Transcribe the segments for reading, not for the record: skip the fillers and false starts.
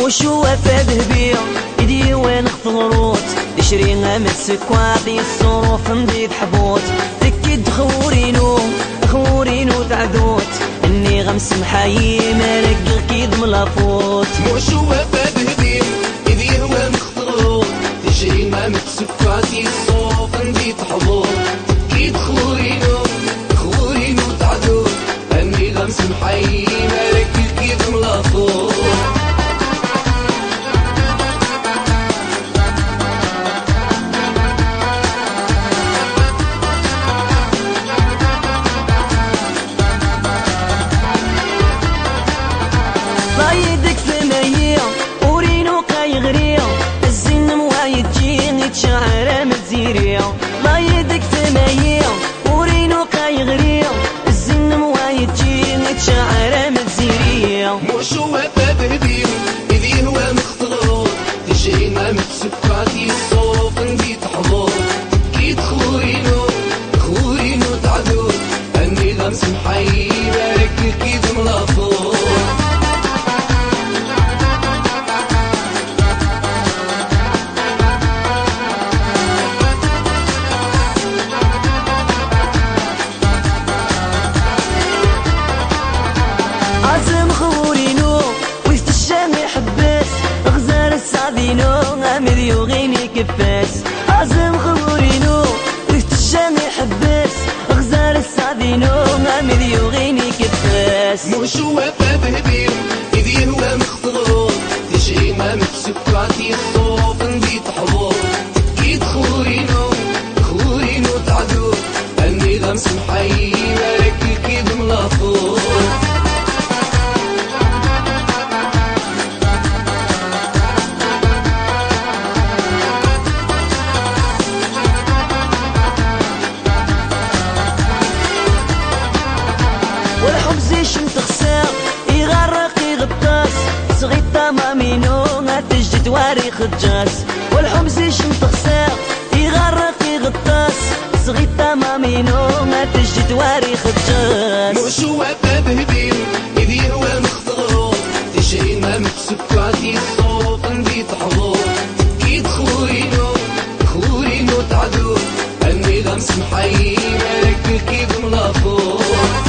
مش وفا ذهبية إيدي وين خطروت تشري مسك واعطي الصروف نزيد حبوت تكد خورينو تعذوت إني غمس محايي مرقق كيد ملافوت مش وفا ذهبية إيدي وين خطروت تشري مسك واعطي الصروف نزيد حبوت تكد خورينو تعذوت إني غمس محايي مرقق كيد ملافوت رايدك ثنية ورينو قايغرية الزين موايد جيني تشعر مزيرية رايدك ثنية ورينو قايغرية الزين موايد جيني تشعر مزيرية مش وفا ذهبية إذي هو مختلوط تشري ما متسكاتي الصوف نزيد حضور كيد خورينو تعذور أني غمس محيي بارك كيد ملافور عزم خورينو ويست الشامي حبس غزال السعدينو غامد يوغيني كفاس عزم خورينو ويست الشامي حبس غزال السعدينو غامد يوغيني كفاس مش وفا ذهبية إذي هو مختلوط تشري ما متسكاتي الصوف نزيد حضور كيد خورينو تعذور أني غمس محيي بارك كيد ملافور والحب شمت خساق يغرق يغطاس صغيطة مامينو تجد تواري خجاس والحب شمت خساق يغرق يغطاس صغيطة مامينو تجد تواري خجاس مش وفا ذهبية إذي هو مختلوط تشري ما متسكاتي الصوف نزيد حضور كيد خورينو تعذور أني غمس محيي بارك كيد ملافور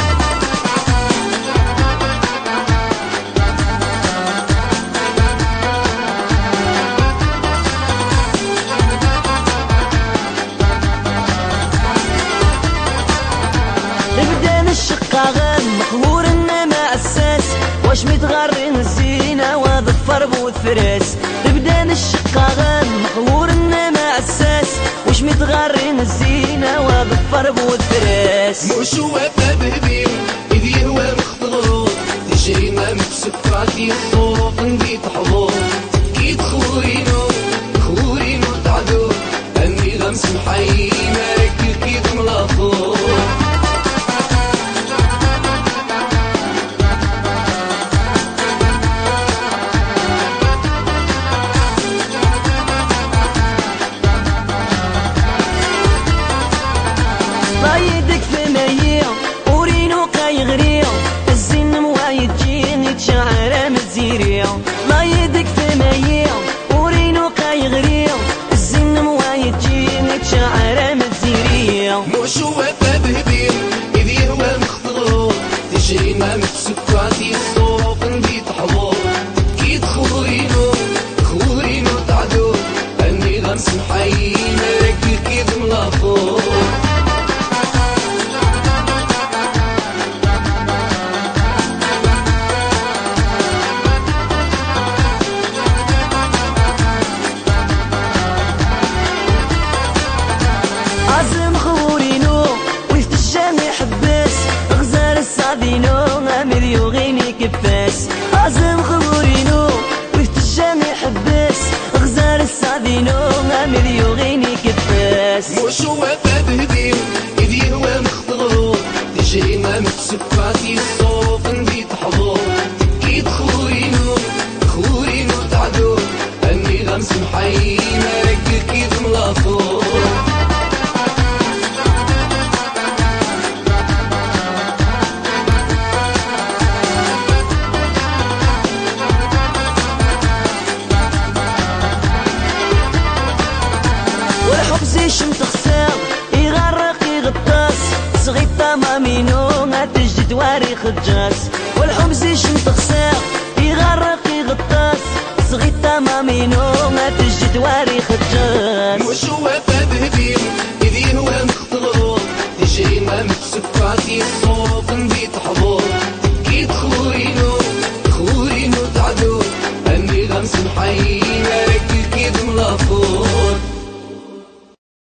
نبدأ الشقاغان مقهور انما اساس واش متغرين الزينة وظفر بود فراس نبدأ الشقاغان مقهور انما اساس واش متغرين الزينة وظفر بود فراس مش وفا ذهبية إذي هو مختلوط تشري ما متسكاتي الصوف نزيد حضور كيد خورينو تعذور أني غمس محيي بارك كيد ملافور رايدك ثنية ورينو قايغرية الزين موايد جيني تشعر مزيرية رايدك ثنية ورينو قايغرية الزين موايد جيني تشعر مزيرية مش وفا ذهبية إذي هو مختلوط تشري ما متسكاتي الصوف نزيد حضور كيد خورينو تعذور أني غمس محيي بارك كيد ملافور عزم خورينو ويست الشامي حبس غزال السعدينو غامد يوغيني كفاس عزم خورينو ويست الشامي حبس غزال السعدينو غامد يوغيني كفاس مش وفا ذهبية إذي هو مختلوط تشري ما متسكاتي الصوف نزيد حضور كيد خورينو تعذور أني غمس محيي بارك كيد ملافور مامينو تجد تواري خجاس والحمز يشمت خساق يغرق يغطاس صغيتا مامينو تجد تواري خجاس مش وفا بهديم إذي هو مختلط